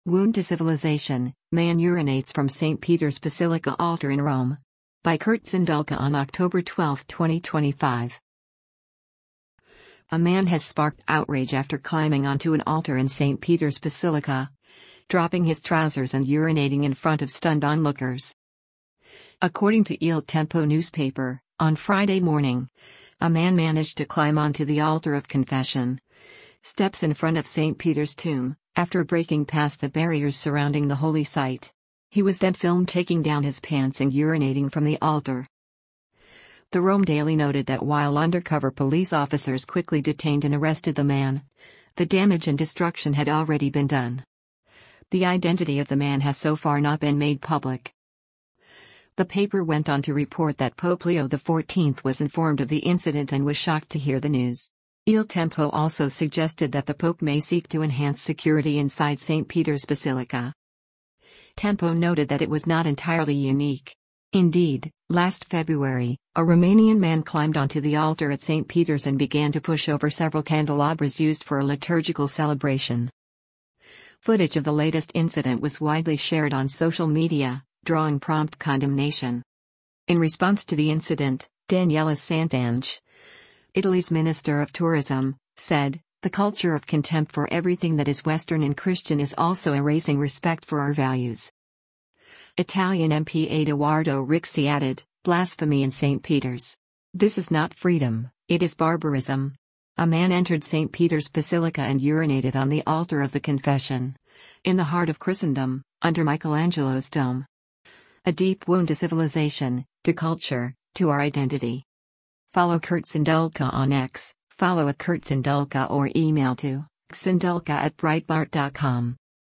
Wound to Civilization, Man Urinates from St. Peter's Basilica Altar in Rome. By Kurt Zindulka on October 12, 2025. A man has sparked outrage after climbing onto an altar in St. Peter's Basilica, dropping his trousers and urinating in front of stunned onlookers. According to Il Tempo newspaper, on Friday morning, a man managed to climb onto the altar of confession, steps in front of St. Peter's tomb, after breaking past the barriers surrounding the holy site. He was then filmed taking down his pants and urinating from the altar. The Rome Daily noted that while undercover police officers quickly detained and arrested the man, the damage and destruction had already been done. The identity of the man has so far not been made public. The paper went on to report that Pope Leo XIV was informed of the incident and was shocked to hear the news. Il Tempo also suggested that the Pope may seek to enhance security inside St. Peter's Basilica. Tempo noted that it was not entirely unique. Indeed, last February, a Romanian man climbed onto the altar at St. Peter's and began to push over several candelabras used for a liturgical celebration. Footage of the latest incident was widely shared on social media, drawing prompt condemnation. In response to the incident, Daniela Santange, Italy's Minister of Tourism, said, "The culture of contempt for everything that is Western and Christian is also erasing respect for our values." Italian MP Edoardo Rixi added, "Blasphemy in St. Peter's. This is not freedom, it is barbarism." A man entered St. Peter's Basilica and urinated on the altar of the Confession, in the heart of Christendom, under Michelangelo's dome. A deep wound to civilization, to culture, to our identity. Follow Kurt Zindulka on X, follow @KurtZindulka or email to xindulka@breitbart.com.